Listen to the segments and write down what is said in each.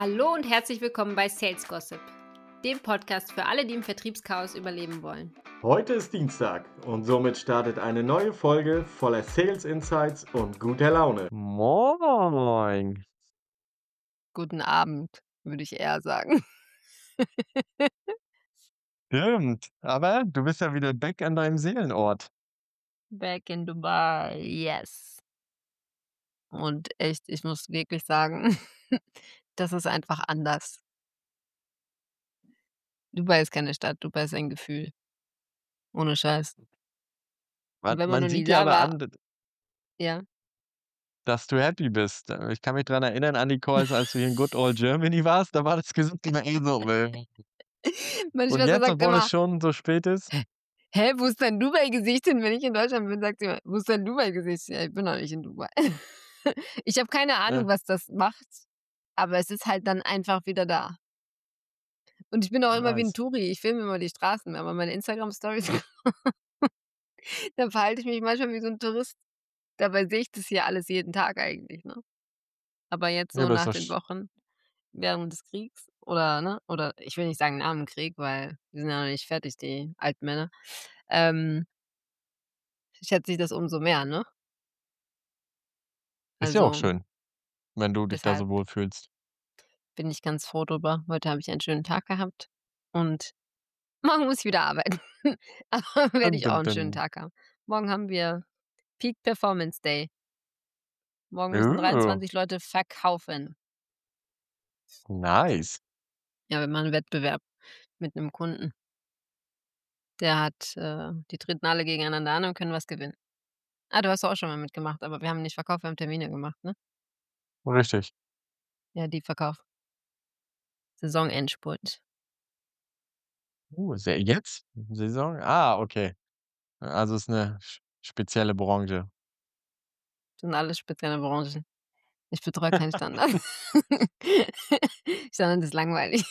Hallo und herzlich willkommen bei Sales Gossip, dem Podcast für alle, die im Vertriebschaos überleben wollen. Heute ist Dienstag und somit startet eine neue Folge voller Sales Insights und guter Laune. Moin. Guten Abend, würde ich eher sagen. Stimmt, aber du bist ja wieder back an deinem Seelenort. Back in Dubai, yes. Und echt, ich muss wirklich sagen, das ist einfach anders. Dubai ist keine Stadt, Dubai ist ein Gefühl. Ohne Scheiß. Und wenn man Man noch nie sieht dir da aber war, an, ja. dass du happy bist. Ich kann mich dran erinnern an die Calls, als du hier in Good Old Germany warst, da war das Gesicht immer eh so. Meine Und Schwester jetzt, sagt obwohl es immer: schon so spät ist? „Hä, wo ist dein Dubai-Gesicht hin?" Wenn ich in Deutschland bin, sagt sie immer: „Wo ist dein Dubai-Gesicht?" Ja, ich bin noch nicht in Dubai. Ich habe keine Ahnung, Ja, was das macht, aber es ist halt dann einfach wieder da. Und ich bin auch immer wie 'n nice. Touri. Ich filme immer die Straßen, aber meine Instagram-Stories da verhalte ich mich manchmal wie so 'n Tourist. Dabei sehe ich das hier alles jeden Tag eigentlich, ne? Aber jetzt Ja, so aber ist nach doch den Wochen während des Kriegs oder ich will nicht sagen nach dem Krieg, weil die sind ja noch nicht fertig, die alten Männer, ähm, schätze ich das umso mehr, ne? ist ja auch Also, schön, wenn du dich da deshalb so wohlfühlst. bin ich ganz froh drüber. Heute habe ich einen schönen Tag gehabt und morgen muss ich wieder arbeiten. Aber werde Dum, ich auch dum, 'n schönen dum. Tag haben. Morgen haben wir Peak Performance Day. Morgen müssen Oh, 23 Leute verkaufen. nice. Ja, wir machen 'n Wettbewerb mit 'nem Kunden. Der hat die treten alle gegeneinander an und können was gewinnen. Ah, du hast doch auch schon mal mitgemacht, aber wir haben nicht verkauft, wir haben Termine gemacht, ne? Richtig. Ja, die Verkauf. Saisonendspurt. Jetzt? Saison? Ah, okay. Also ist eine spezielle Branche. Sind alles spezielle Branchen. Ich betreue keinen Standard. Standard ist langweilig.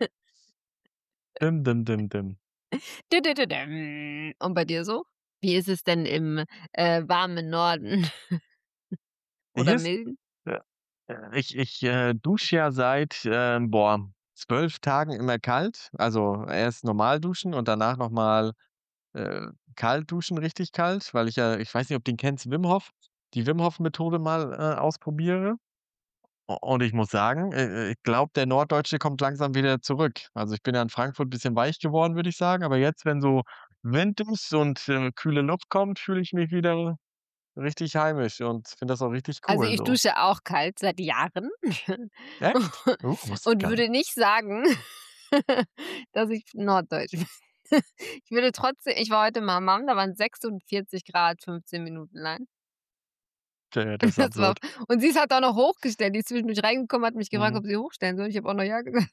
Dim, dim, dim, dim. Dü-dü-dü-düm. Und bei dir so? Wie ist es denn im warmen Norden oder Hier ist milden? ich dusche ja seit, 12 Tagen immer kalt. Also, erst normal duschen und danach noch mal, kalt duschen, richtig kalt, weil ich weiß nicht, ob du den kennst, Wim Hof, die Wim Hof Methode mal, ausprobiere. Und ich muss sagen, ich glaube, der Norddeutsche kommt langsam wieder zurück. Also, ich bin ja in Frankfurt ein bisschen weich geworden, würde ich sagen, aber jetzt, wenn so Wind ist und, kühle Luft kommt, fühle ich mich wieder richtig heimisch und finde das auch richtig Also, cool ich so. dusche auch kalt seit Jahren Echt? Wusste ich und gar nicht. würde nicht sagen, dass ich norddeutsch bin. Ich war heute im Hammam, da waren 46 Grad 15 Minuten lang. Okay, das ist Das war absurd. und sie hat auch noch hochgestellt. Die ist zwischendurch reingekommen, hat mich gefragt, Mhm. ob sie hochstellen soll. Ich habe auch noch ja gesagt.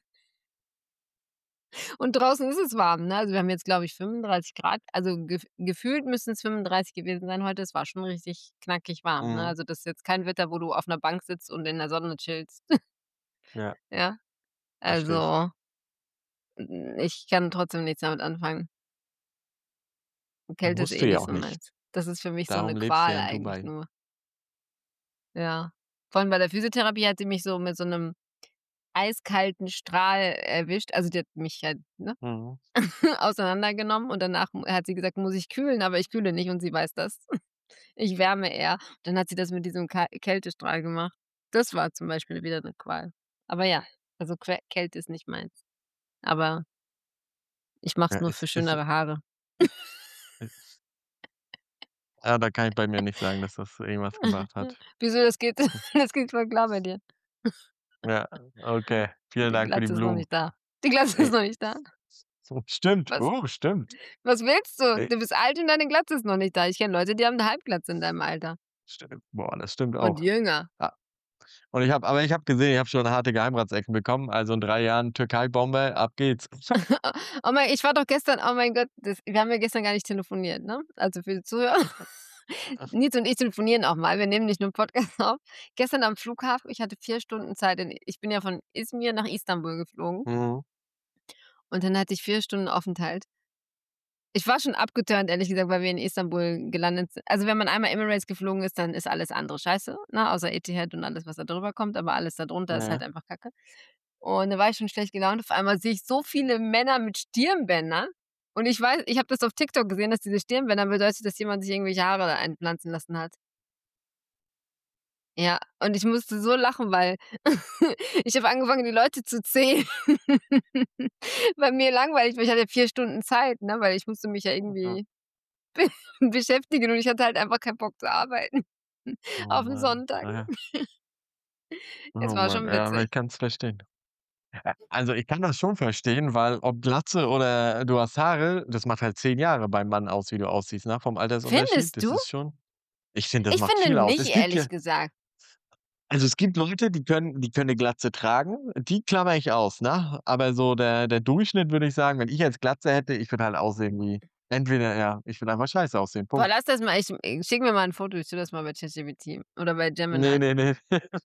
Und draußen ist es warm, ne? Also, wir haben jetzt, glaube ich, 35 Grad. Also, gefühlt müssten es 35 gewesen sein heute. Es war schon richtig knackig warm, ne? Mhm. Also, das ist jetzt kein Wetter, wo du auf 'ner Bank sitzt und in der Sonne chillst. Ja, Ja, verstehe ich. also, ich kann trotzdem nichts damit anfangen. Kälte ist Musst eh du ja nicht auch so nicht. meins. Das ist für mich so 'ne Darum lebst du Qual ja in eigentlich Dubai. nur. Ja. Vorhin bei der Physiotherapie hat sie mich so mit so 'nem eiskalten Strahl erwischt. Also, die hat mich halt, ne, Mhm. auseinandergenommen und danach hat sie gesagt: „Muss ich kühlen?" Aber ich kühle nicht und sie weiß das. Ich wärme eher. Dann hat sie das mit diesem Kältestrahl gemacht. Das war zum Beispiel wieder 'ne Qual. Aber ja, also Kälte ist nicht meins. Aber ich mache Ja, es nur für ist schönere Haare. ja, da kann ich bei mir nicht sagen, dass das irgendwas gebracht hat. Wieso, das geht das geht voll klar bei dir. Ja, okay. Vielen Die Dank für die Glatze ist noch Blumen. nicht da. Die Glatze ist Ey, noch nicht da. stimmt. Was Oh, stimmt. was willst du? Ey, Du bist alt und deine Glatze ist noch nicht da. Ich kenne Leute, die haben 'ne Halbglatze in deinem Alter stimmt. Boah, das stimmt und auch. jünger. Ah, und ich habe gesehen, ich habe schon harte Geheimratsecken bekommen. Also, in 3 Jahren Türkei-Bombe, ab geht's. Oh mein ich war doch gestern oh mein Gott, wir haben ja gestern gar nicht telefoniert, ne? Also, für die Zuhörer. Nils und ich telefonieren auch mal. Wir nehmen nicht nur 'n Podcast auf. Gestern am Flughafen, ich hatte 4 Stunden Zeit ich bin ja von Izmir nach Istanbul geflogen Mhm. und dann hatte ich 4 Stunden Aufenthalt. Ich war schon abgeturnt, ehrlich gesagt, weil wir in Istanbul gelandet sind. Also, wenn man einmal Emirates geflogen ist, dann ist alles andere scheiße, ne, außer Etihad und alles, was da drüber kommt, aber alles da drunter ist halt Ja. einfach Kacke. Und da war ich schon schlecht gelaunt. Auf einmal sehe ich so viele Männer mit Stirnbändern. Und ich weiß, ich habe das auf TikTok gesehen, dass diese Stirnbänder bedeutet, dass jemand sich irgendwelche Haare da einpflanzen lassen hat. Ja, und ich musste so lachen, weil ich habe angefangen, die Leute zu zählen. Weil mir langweilig war. Ich hatte 4 Stunden Zeit, ne, weil ich musste mich ja Ja. irgendwie beschäftigen und ich hatte halt einfach keinen Bock zu arbeiten Oh auf 'n Mann. Sonntag. Ja. Es Oh war Mann, schon ja, aber witzig. ich kann's verstehen. Also, ich kann das schon verstehen, weil ob Glatze oder du hast Haare, das macht halt 10 Jahre beim Mann aus, wie du aussiehst, ne, vom Altersunterschied. Findest Das du? ist schon ich finde, das Ich macht finde viel aus. nicht, Es gibt ja ehrlich gesagt. also, es gibt Leute, die können 'ne Glatze tragen, die klammere ich aus, ne? Aber so der Durchschnitt würde ich sagen, wenn ich jetzt Glatze hätte, ich würde halt aussehen wie entweder ja, ich würde einfach scheiße aussehen, Boah, Punkt. lass das mal, schick mir mal 'n Foto, ich tue das mal bei ChatGPT oder bei Ne, Gemini. ne, ne.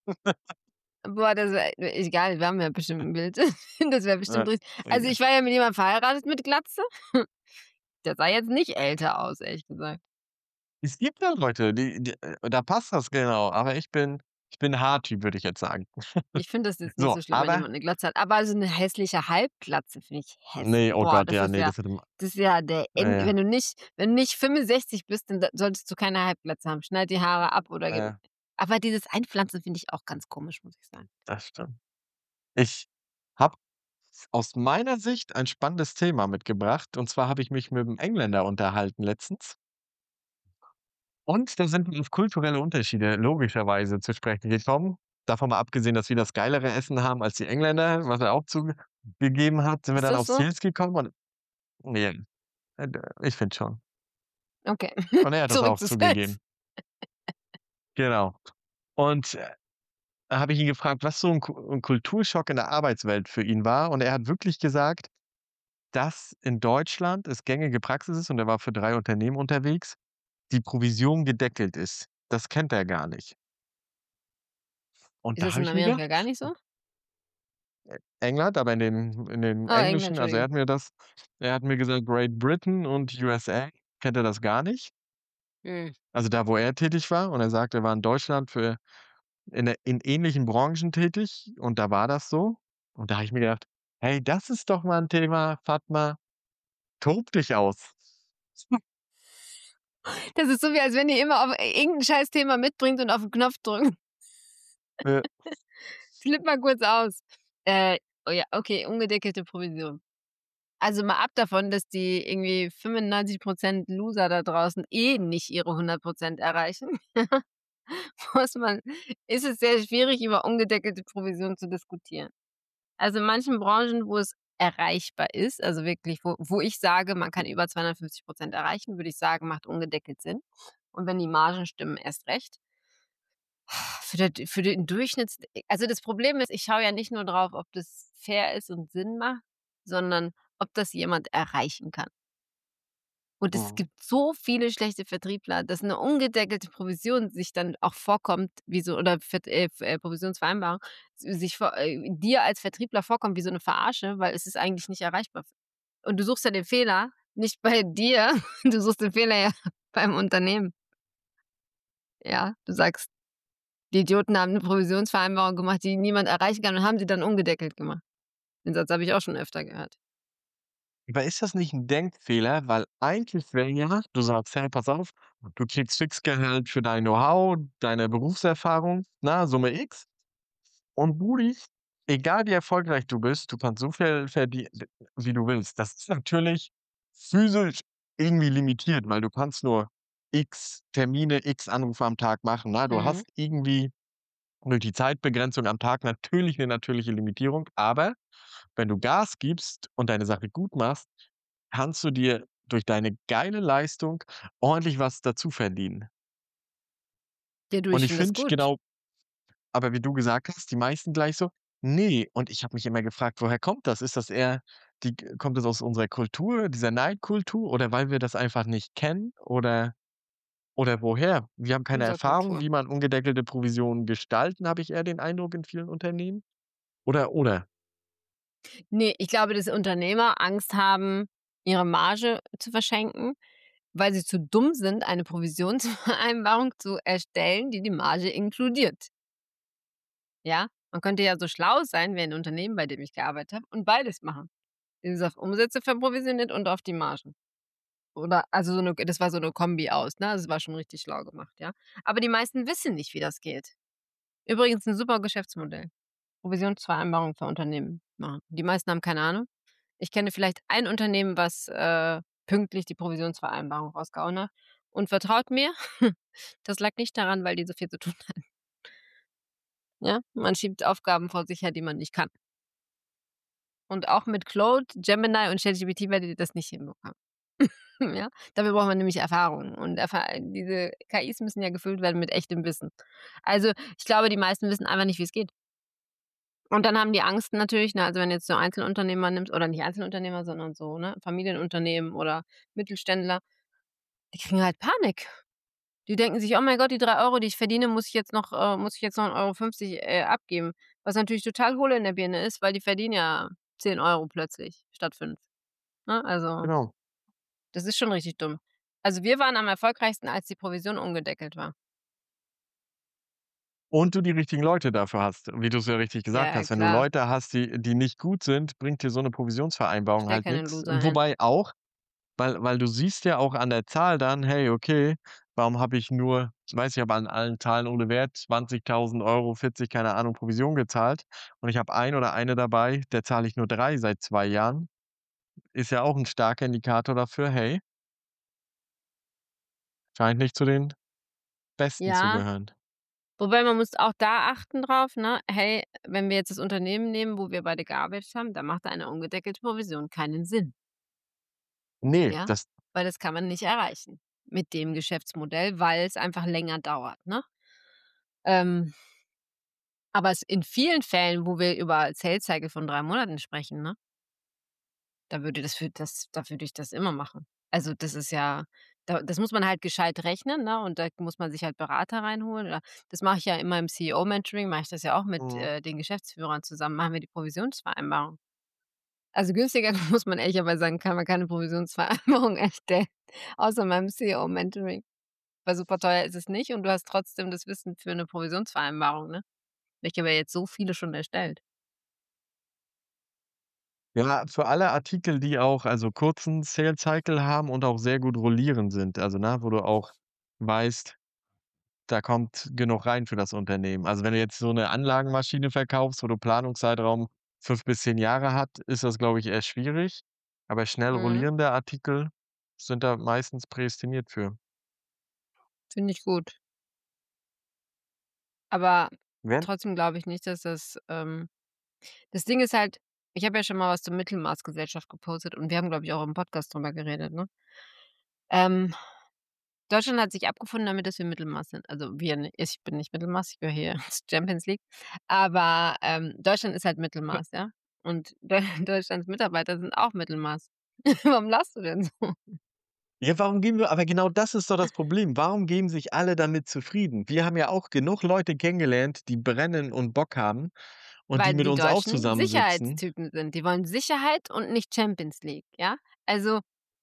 Boah, das wäre egal, wir haben ja bestimmt 'n Bild. Das wäre bestimmt Ja, richtig. Also, egal. ich war ja mit jemandem verheiratet mit Glatze. Der sah jetzt nicht älter aus, ehrlich gesagt. Es gibt ja Leute, da passt das genau, aber ich bin Haartyp, würde ich jetzt sagen. Ich finde das jetzt nicht So, so schlimm, wenn aber jemand 'ne Glatze hat, aber so 'ne hässliche Halbglatze finde ich ne, oh boah, Gott, ja, ne, das ist ja der ja, End ja, wenn du nicht 65 bist, dann solltest du keine Halbglatze haben. Schneid die Haare ab oder ge ja, aber dieses Einpflanzen finde ich auch ganz komisch, muss ich sagen. das stimmt. Ich habe aus meiner Sicht ein spannendes Thema mitgebracht, und zwar habe ich mich mit 'nem Engländer unterhalten letztens und da sind wir auf kulturelle Unterschiede logischerweise zu sprechen gekommen. Davon mal abgesehen, dass wir das geilere Essen haben als die Engländer, was er auch zugegeben hat, sind wir Ist dann das auf so? Sales gekommen und ne, ich finde schon. Okay. Und er hat das Zurück auch zu Sales. zugegeben. Genau. Und, da habe ich ihn gefragt, was so 'n Kulturschock in der Arbeitswelt für ihn war, und er hat wirklich gesagt, dass in Deutschland es gängige Praxis ist, und er war für 3 Unternehmen unterwegs, die Provision gedeckelt ist. Das kennt er gar nicht. Und Ist da das habe in ich mir Amerika gedacht, gar nicht so? England, aber in den Oh, England, englischen, also Entschuldigung. er hat mir gesagt, Great Britain und USA kennt er das gar nicht. Mhm. Also da, wo er tätig war, und er sagt, er war in Deutschland in ähnlichen Branchen tätig und da war das so. Und da habe ich mir gedacht: „Hey, das ist doch mal 'n Thema, Fatma, tob dich aus." Das ist so, wie als wenn ihr immer auf irgend 'n Scheißthema mitbringt und auf 'n Knopf drückt. Äh, Flippe mal kurz aus. Oh ja, okay, ungedeckelte Provision. Also, mal ab davon, dass die irgendwie 95% Loser da draußen nicht ihre 100% erreichen, muss man ist es sehr schwierig, über ungedeckelte Provision zu diskutieren. Also, in manchen Branchen, wo es erreichbar ist, also wirklich, wo ich sage, man kann über 250% erreichen, würde ich sagen, macht ungedeckelt Sinn. Und wenn die Margen stimmen, erst recht. Für den Durchschnitts also, das Problem ist, ich schaue ja nicht nur drauf, ob das fair ist und Sinn macht, sondern ob das jemand erreichen kann. Und es mhm, gibt so viele schlechte Vertriebler, dass 'ne ungedeckelte Provision sich dann auch vorkommt wie so oder Provisionsvereinbarung sich dir als Vertriebler vorkommt wie so 'ne Verarsche, weil es ist eigentlich nicht erreichbar. Und du suchst ja den Fehler nicht bei dir, du suchst den Fehler ja beim Unternehmen. Ja, du sagst: „Die Idioten haben 'ne Provisionsvereinbarung gemacht, die niemand erreichen kann und haben sie dann ungedeckelt gemacht.“ Den Satz habe ich auch schon öfter gehört. aber ist das nicht 'n Denkfehler? Weil eigentlich wäre ja, du sagst: „Hey, pass auf, du kriegst Fixgehalt für dein Know-how, deine Berufserfahrung, ne, Summe X. Und Brudi, egal wie erfolgreich du bist, du kannst so viel verdienen, wie du willst." Das ist natürlich physisch irgendwie limitiert, weil du kannst nur X Termine, X Anrufe am Tag machen, ne? Du Mhm. hast irgendwie durch die Zeitbegrenzung am Tag natürlich 'ne natürliche Limitierung, aber wenn du Gas gibst und deine Sache gut machst, kannst du dir durch deine geile Leistung ordentlich was dazu verdienen. Ja, du, Und ich ich finde das finde gut. genau, aber wie du gesagt hast, die meisten gleich so: „Ne." Und ich habe mich immer gefragt, woher kommt das? Ist das eher kommt das aus unserer Kultur, dieser Neidkultur, oder weil wir das einfach nicht kennen, oder woher? Wir haben keine Unserer Erfahrung, Kultur. wie man ungedeckelte Provisionen gestalten, habe ich eher den Eindruck in vielen Unternehmen. Oder? Ne, ich glaube, dass Unternehmer Angst haben, ihre Marge zu verschenken, weil sie zu dumm sind, eine Provisionsvereinbarung zu erstellen, die die Marge inkludiert. Ja? Man könnte ja so schlau sein wie ein Unternehmen, bei dem ich gearbeitet habe und beides machen. Dieses auf Umsätze verprovisioniert und auf die Margen. Oder also das war so eine Kombi aus, ne? Also, es war schon richtig schlau gemacht, ja. Aber die meisten wissen nicht, wie das geht. Übrigens 'n super Geschäftsmodell. Provisionsvereinbarung für Unternehmen machen. Die meisten haben keine Ahnung. Ich kenne vielleicht ein Unternehmen, was, pünktlich die Provisionsvereinbarung rausgehauen hat. Und vertraut mir, das lag nicht daran, weil die so viel zu tun hatten, ja? Man schiebt Aufgaben vor sich her, die man nicht kann. Und auch mit Claude, Gemini und ChatGPT werdet ihr das nicht hinbekommen. Ja? Dafür braucht man nämlich Erfahrung und diese KIs müssen ja gefüllt werden mit echtem Wissen. Also, ich glaube, die meisten wissen einfach nicht, wie's geht. Und dann haben die Angst natürlich, ne, also wenn du jetzt so Einzelunternehmer nimmst oder nicht Einzelunternehmer, sondern so, ne, Familienunternehmen oder Mittelständler, die kriegen halt Panik. Die denken sich: „Oh mein Gott, die 3 €, die ich verdiene, muss ich jetzt noch 1,50 € abgeben." Was natürlich total Hohle in der Birne ist, weil die verdienen ja 10 € plötzlich statt 5, ne? Also, Genau. das ist schon richtig dumm. Also, wir waren am erfolgreichsten, als die Provision ungedeckelt war. Und du die richtigen Leute dafür hast, wie du's ja richtig gesagt Ja, hast. Wenn du klar. Leute hast, die nicht gut sind, bringt dir so 'ne Provisionsvereinbarung Stell halt keine nix. Loser ein. Wobei auch, weil du siehst ja auch an der Zahl dann: „Hey, okay, warum habe ich nur" weiß ich habe an allen Zahlen ohne Wert 20.000 €, 40, keine Ahnung, Provision gezahlt und ich habe einen oder eine dabei, der zahle ich nur 3 seit 2 Jahren. Ist ja auch 'n starker Indikator dafür: „Hey, scheint nicht zu den Besten zu Ja, gehören." wobei man muss auch da achten drauf, ne? Hey, wenn wir jetzt das Unternehmen nehmen, wo wir beide gearbeitet haben, da macht eine ungedeckelte Provision keinen Sinn, Ne, ja? das Weil das kann man nicht erreichen mit dem Geschäftsmodell, weil es einfach länger dauert, ne? Ähm, aber in vielen Fällen, wo wir über Sales Cycle von 3 Monaten sprechen, ne, da würde ich das immer machen. Also, das ist ja das muss man halt gescheit rechnen, ne, und da muss man sich halt Berater reinholen oder das mache ich ja in meinem CEO-Mentoring, mache ich das ja auch mit, mhm. den Geschäftsführern zusammen, machen wir die Provisionsvereinbarung. Also, günstiger muss man ehrlicherweise sagen, kann man keine Provisionsvereinbarung erstellen, außer meinem CEO-Mentoring. Weil super teuer ist es nicht und du hast trotzdem das Wissen für 'ne Provisionsvereinbarung, ne? Ich habe ja jetzt so viele schon erstellt. Ja, für alle Artikel, die auch also kurzen Sales Cycle haben und auch sehr gut rollierend sind, also, ne, wo du auch weißt, da kommt genug rein für das Unternehmen. Also, wenn du jetzt so 'ne Anlagenmaschine verkaufst, wo du Planungszeitraum 5 bis 10 Jahre hat, ist das, glaube ich, eher schwierig, aber schnell Mhm, rollierende Artikel sind da meistens prädestiniert für. finde ich gut. Aber Wenn trotzdem glaube ich nicht, dass das Ding ist halt, ich habe ja schon mal was zur Mittelmaßgesellschaft gepostet und wir haben, glaube ich, auch im Podcast drüber geredet, ne? Ähm, Deutschland hat sich abgefunden damit, dass wir Mittelmaß sind. Also, wir ni ich bin nicht Mittelmaß, ich gehöre hier zur Champions League, aber, Deutschland ist halt Mittelmaß, ja? Und Deutschlands Mitarbeiter sind auch Mittelmaß. Warum lachst du denn so? Ja, warum geben wir aber genau das ist doch das Problem. Warum geben sich alle damit zufrieden? Wir haben ja auch genug Leute kennengelernt, die brennen und Bock haben und die Weil mit die uns auch Deutschen zusammensitzen. Sicherheitstypen sind. Die wollen Sicherheit und nicht Champions League, ja? Also,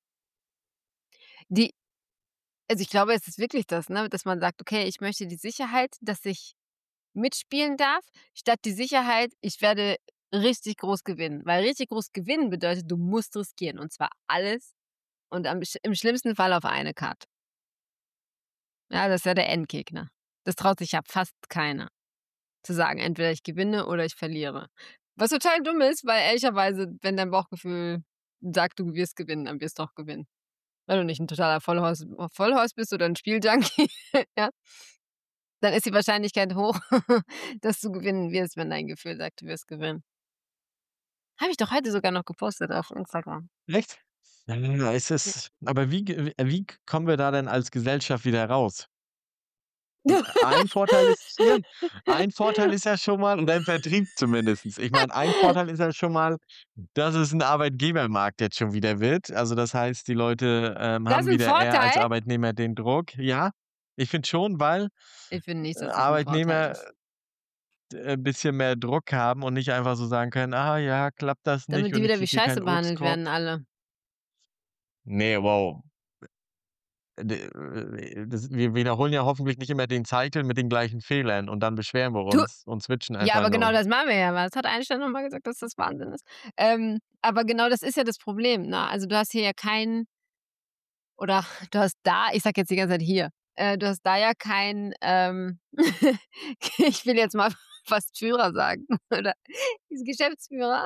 die also, ich glaube, es ist wirklich das, ne, dass man sagt: „Okay, ich möchte die Sicherheit, dass ich mitspielen darf, statt die Sicherheit, ich werde richtig groß gewinnen." Weil richtig groß gewinnen bedeutet, du musst riskieren und zwar alles und im schlimmsten Fall auf eine Karte. Ja, das ist ja der Endgegner. Das traut sich ja fast keiner, zu sagen, entweder ich gewinne oder ich verliere. Was total dumm ist, weil ehrlicherweise, wenn dein Bauchgefühl sagt, du wirst gewinnen, dann wirst du auch gewinnen. Wenn du nicht 'n totaler Vollhorst bist oder 'n Spieljunkie, ja, dann ist die Wahrscheinlichkeit hoch, dass du gewinnen wirst, wenn dein Gefühl sagt, du wirst gewinnen. Habe ich doch heute sogar noch gepostet auf Instagram. Echt? Ja, es Ja. ist aber wie kommen wir da denn als Gesellschaft wieder raus? Ein Vorteil ist ja, ein Vorteil ist ja schon mal oder im Vertrieb zumindestens. Ich meine, ein Vorteil ist ja schon mal, dass es 'n Arbeitgebermarkt jetzt schon wieder wird. Also, das heißt, die Leute, Das haben ist 'n wieder eher als Vorteil? Arbeitnehmer den Druck. Ja, ich finde schon, weil, Ich finde nicht, dass das 'n Vorteil Arbeitnehmer, ist. bisschen mehr Druck haben und nicht einfach so sagen können: „Ah ja, klappt das nicht Damit die und ich wieder wie kriege hier Scheiße keinen behandelt Obstkorb." werden alle. Ne, wow. wir wiederholen ja hoffentlich nicht immer den Cycle mit den gleichen Fehlern und dann beschweren wir Du uns und switchen Ja, einfach aber genau nur. das machen wir ja mal. Das hat Einstein noch mal gesagt, dass das Wahnsinn ist. Aber genau das ist ja das Problem, ne? Also, du hast hier ja keinen oder du hast da ich sage jetzt die ganze Zeit hier, du hast da ja keinen, ich will jetzt mal fast Führer sagen oder diesen Geschäftsführer,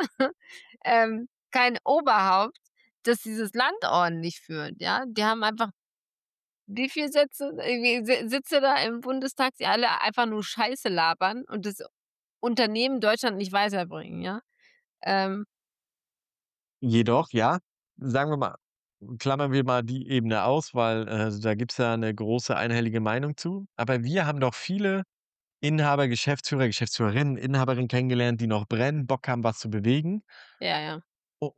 kein Oberhaupt, das dieses Land ordentlich führt, ja? Die haben einfach wie viel Sitze da im Bundestag, die alle einfach nur Scheiße labern und das Unternehmen Deutschland nicht weiterbringen, ja? Ähm, Jedoch, ja, sagen wir mal, klammern wir mal die Ebene aus, weil, da gibt's ja eine große einhellige Meinung zu. Aber wir haben doch viele Inhaber, Geschäftsführer, Geschäftsführerinnen, Inhaberinnen kennengelernt, die noch brennen, Bock haben, was zu bewegen. ja, ja. U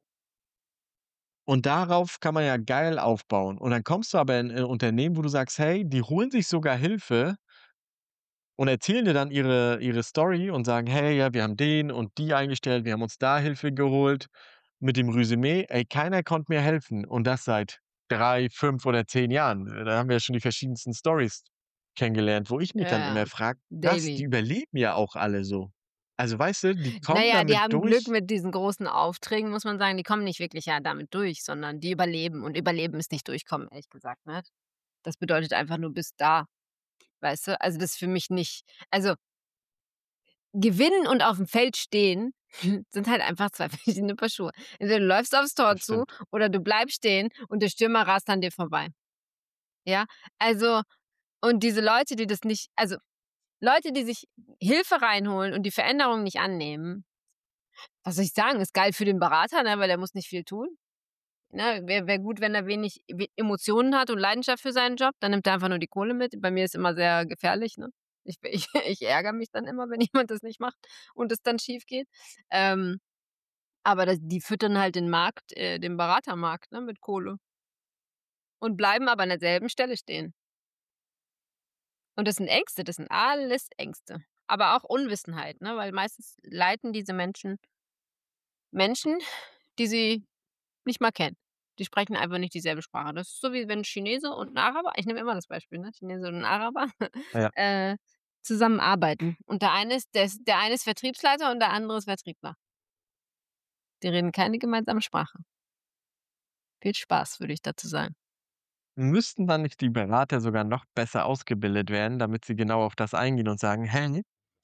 und darauf kann man ja geil aufbauen. Und dann kommst du aber in 'n Unternehmen, wo du sagst: „Hey, die holen sich sogar Hilfe und erzählen dir dann ihre Story und sagen: „Hey, ja, wir haben den und die eingestellt, wir haben uns da Hilfe geholt.“ Mit dem Resümee: „Ey, keiner konnte mir helfen.“ Und das seit 3, 5 oder 10 Jahren. Da haben wir ja schon die verschiedensten Stories kennengelernt, wo ich mich Ja, dann ja. immer frage: „Krass, die Daily. überleben ja auch alle so.“ Also, weißt du, die Na kommen ja, die damit haben Glück durch. mit diesen großen Aufträgen, muss man sagen. Die kommen nicht wirklich ja damit durch, sondern die überleben. Und überleben ist nicht durchkommen, ehrlich gesagt, ne? Das bedeutet einfach nur bis da, weißt du? Also, das ist für mich nicht also, gewinnen und aufm Feld stehen sind halt einfach 2 verschiedene Paar Schuhe. Entweder du läufst aufs Tor Das zu stimmt. oder du bleibst stehen und der Stürmer rast an dir vorbei, ja? Also und diese Leute, die das nicht also, Leute, die sich Hilfe reinholen und die Veränderung nicht annehmen, was soll ich sagen, ist geil für den Berater, ne, weil der muss nicht viel tun, ne? Wäre gut, wenn er wenig Emotionen hat und Leidenschaft für seinen Job, dann nimmt er einfach nur die Kohle mit. Bei mir ist immer sehr gefährlich, ne? Ich ärgere mich dann immer, wenn jemand das nicht macht und es dann schiefgeht. Ähm, aber die füttern halt den Markt den Beratermarkt, ne, mit Kohle und bleiben aber an derselben Stelle stehen. Und das sind Ängste, das sind alles Ängste. Aber auch Unwissenheit, ne, weil meistens leiten diese Menschen, die sie nicht mal kennen. Die sprechen einfach nicht dieselbe Sprache. Das ist so, wie wenn 'n Chinese und 'n Araber ich nehme immer das Beispiel, ne, Chinese und 'n Araber, Ja. äh, zusammenarbeiten. Und der eine ist Vertriebsleiter und der andere ist Vertriebler. Die reden keine gemeinsame Sprache. Viel Spaß, würde ich dazu sagen. Müssten dann nicht die Berater sogar noch besser ausgebildet werden, damit sie genau auf das eingehen und sagen: „Hey,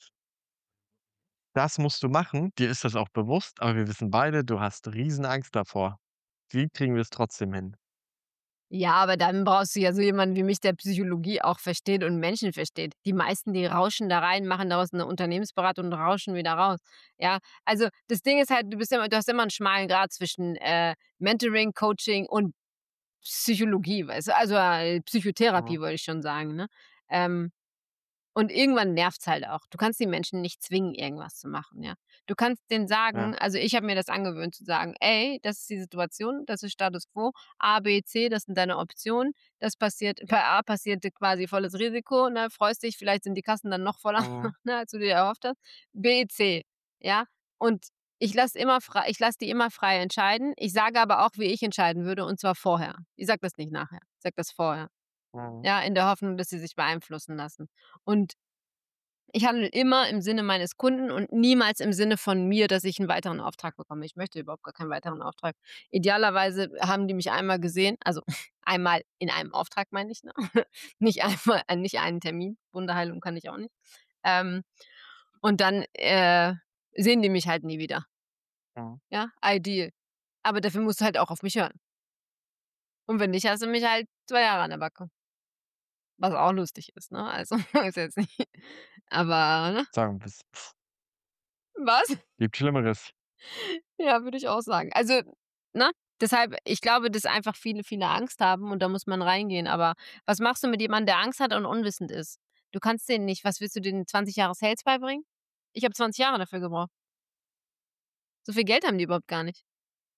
das musst du machen, dir ist das auch bewusst, aber wir wissen beide, du hast Riesenangst davor. Wie kriegen wir es trotzdem hin?“ Ja, aber dann brauchst du ja so jemanden wie mich, der Psychologie auch versteht und Menschen versteht. Die meisten, die rauschen da rein, machen daraus 'ne Unternehmensberatung und rauschen wieder raus. Ja, also das Ding ist halt, du hast immer 'n schmalen Grat zwischen, Mentoring, Coaching und Psychologie, weißt du? Also, Psychotherapie Mhm. wollte ich schon sagen, ne? Ähm und irgendwann nervt's halt auch. Du kannst die Menschen nicht zwingen, irgendwas zu machen, ja. Du kannst denen Ja. sagen also, ich habe mir das angewöhnt zu sagen: „Ey, das ist die Situation, das ist Status quo. A, B, C, das sind deine Optionen. Das passiert bei A passierte quasi volles Risiko, ne? Freust dich, vielleicht sind die Kassen dann noch voller, Mhm. ne, als du dir erhofft hast. B, C, ja? Und ich lasse die immer frei entscheiden. Ich sage aber auch, wie ich entscheiden würde, und zwar vorher. Ich sage das nicht nachher. Ich sage das vorher, Mhm. ja, in der Hoffnung, dass sie sich beeinflussen lassen. Und ich handle immer im Sinne meines Kunden und niemals im Sinne von mir, dass ich 'n weiteren Auftrag bekomme. Ich möchte überhaupt gar keinen weiteren Auftrag. Idealerweise haben die mich einmal gesehen, also einmal in einem Auftrag meine ich, ne? Nicht einen Termin. Wunderheilung kann ich auch nicht. Ähm, und dann, sehen die mich halt nie wieder, Mhm. ja? Ideal. Aber dafür musst du halt auch auf mich hören. Und wenn nicht, hast du mich halt 2 Jahre an der Backe, was auch lustig ist, ne? Also, ist jetzt nicht aber ne? Sagen wir's. Was? Gibt Schlimmeres. Ja, würde ich auch sagen. Also, ne? Deshalb ich glaube, dass einfach viele Angst haben und da muss man reingehen. Aber was machst du mit jemandem, der Angst hat und unwissend ist? Du kannst den nicht was willst du denen 20 Jahre Sales beibringen? Ich habe 20 Jahre dafür gebraucht. So viel Geld haben die überhaupt gar nicht.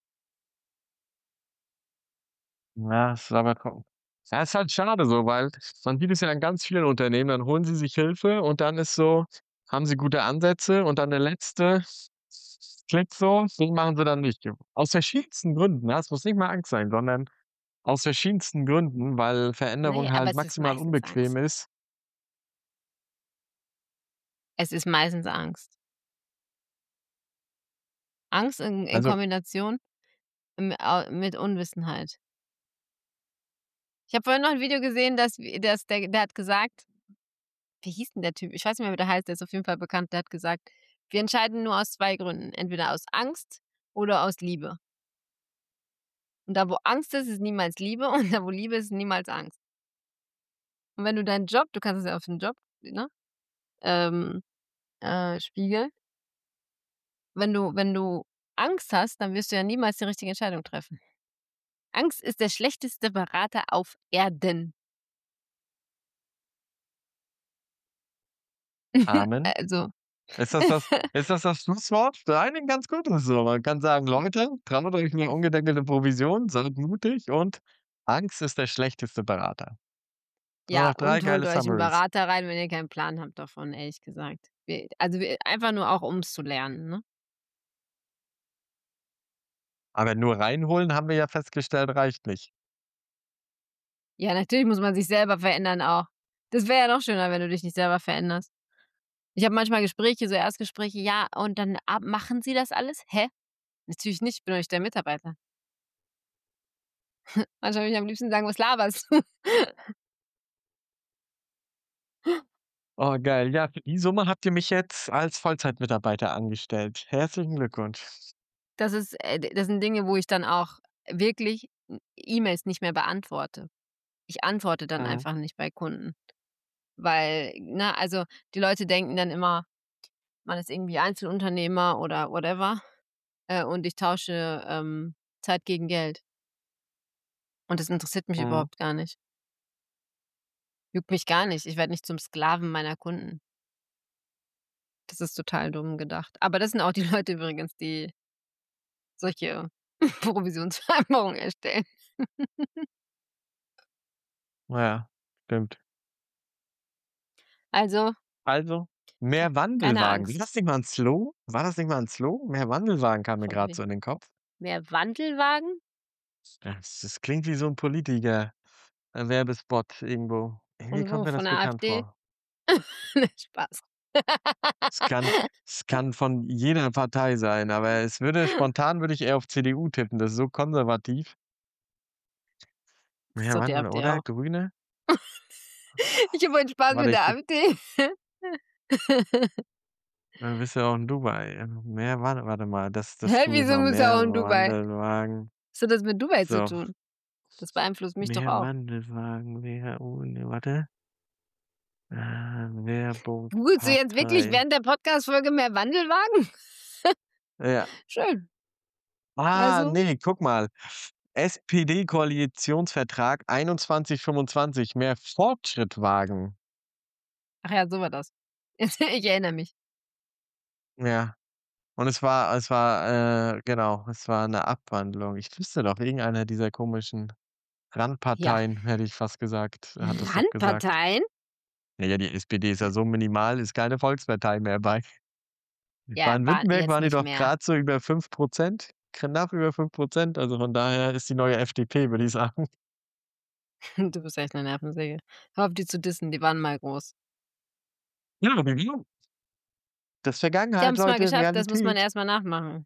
Ja, ist aber tro ja, ist halt schade so, weil man sieht es ja in ganz vielen Unternehmen, dann holen sie sich Hilfe und dann ist so haben sie gute Ansätze und dann der letzte Klick so, den machen sie dann nicht. Aus verschiedensten Gründen, ne? Es muss nicht mal Angst sein, sondern Aus verschiedensten Gründen, weil Na Veränderung ja, aber halt es ist maximal meistens unbequem Angst. ist. Es ist meistens Angst. Angst in Also, Kombination mit Unwissenheit. Ich habe vorhin noch 'n Video gesehen, dass der hat gesagt, wie hieß denn der Typ? Ich weiß nicht mehr, wie der heißt, der ist auf jeden Fall bekannt. Der hat gesagt: „Wir entscheiden nur aus 2 Gründen, entweder aus Angst oder aus Liebe. Und da, wo Angst ist niemals Liebe und da, wo Liebe ist niemals Angst." Und wenn du deinen Job, du kannst es ja auf den Job, ne, ähm, spiegeln. Wenn du Angst hast, dann wirst du ja niemals die richtige Entscheidung treffen. Angst ist der schlechteste Berater auf Erden. Amen. Also, Ist das das ist das das Schlusswort? Nein, ganz gutes so. Man kann sagen: „Leute, traut euch eine ungedeckelte Provision, seid mutig und Angst ist der schlechteste Berater." Nur ja, noch 3 und holt geile euch 'n Summaries. Berater rein, wenn ihr keinen Plan habt davon, ehrlich gesagt. Einfach nur auch, um's zu lernen, ne? Aber nur reinholen, haben wir ja festgestellt, reicht nicht. Ja, natürlich muss man sich selber verändern auch. Das wäre ja noch schöner, wenn du dich nicht selber veränderst. Ich habe manchmal Gespräche, so Erstgespräche: „Ja, und dann machen Sie das alles?" „Hä? Natürlich nicht, ich bin doch nicht dein Mitarbeiter." Manchmal würde ich am liebsten sagen: „Was laberst du?" Oh, geil. Ja, für die Summe habt ihr mich jetzt als Vollzeitmitarbeiter angestellt. Herzlichen Glückwunsch. Das sind Dinge, wo ich dann auch wirklich E-Mails nicht mehr beantworte. Ich antworte dann Mhm. einfach nicht bei Kunden, weil, ne, also, die Leute denken dann immer, man ist irgendwie Einzelunternehmer oder whatever, und ich tausche, Zeit gegen Geld. Und das interessiert mich Mhm. überhaupt gar nicht. Juckt mich gar nicht. Ich werde nicht zum Sklaven meiner Kunden. Das ist total dumm gedacht. Aber das sind auch die Leute übrigens, die solche Provisionsvereinbarungen erstellen. Ja, stimmt. Also, Also, mehr keine Wandelwagen. War Angst. das nicht mal 'n Slogan? War das nicht mal 'n Slogan? Mehr Wandelwagen kam mir Von grad we so in den Kopf. Mehr Wandelwagen? Das klingt wie so 'n Politiker Werbespot irgendwo. Irgendwie Von kommt wo? mir Von das der bekannt AfD? vor. Ne, Spaß. Es kann es kann von jeder Partei sein, aber spontan würde ich eher auf CDU tippen. Das ist so konservativ. Das ist Ja, doch die Wandel, AfD oder? auch. Grüne? Ich habe heute Spaß Warte, mit ich der gucke, AfD. dann bist du ja auch in Dubai. Mehr warte mal, das Hä, google ich wieso mal. bist du Mehr auch in Dubai? Wandelwagen. Was hat das mit Dubai zu So, tun? Das beeinflusst mich doch mehr auch. Wandelwagen, ne, warte. Werbung, Googlest du jetzt wirklich Partei. während der Podcast-Folge mehr Wandelwagen? Ja. Schön. Ah, Also, ne, guck mal. SPD-Koalitionsvertrag 21, 25, mehr Fortschrittwagen. ach ja, so war das. Ich erinnere mich. Ja. Und es war 'ne Abwandlung. Ich wüsste doch, irgendeiner dieser komischen Ja, Randparteien, hätte ich fast gesagt, hat es doch gesagt. Randparteien? Na ja, die SPD ist ja so minimal, ist keine Volkspartei mehr bei. Ja, war Baden-Württemberg jetzt waren die nicht doch mehr. grad so über 5%, knapp über 5%, also von daher ist die neue FDP, würde ich sagen. Du bist echt 'ne Nervensäge. Hör auf, die zu dissen, die waren mal groß. Ja, genau. Das ist Die Vergangenheit, haben's mal Leute, geschafft, das muss man Realität. erst mal nachmachen.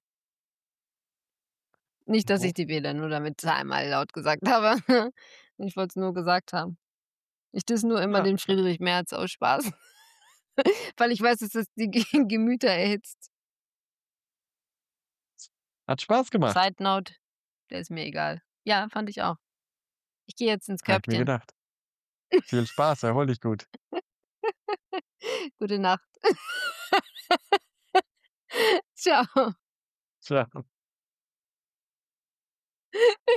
Nicht, dass Oh, ich die wähle, nur damit's einmal laut gesagt habe. Ich wollte es nur gesagt haben. Ich disse nur immer ja, den Friedrich Merz aus Spaß, weil ich weiß, dass das die Gemüter erhitzt. hat Spaß gemacht, Side note, der ist mir egal. Ja, fand ich auch. Ich gehe jetzt ins habe ich mir Körbchen. gedacht. Viel Spaß, erhol dich gut. Gute Nacht. Tschau. Tschau.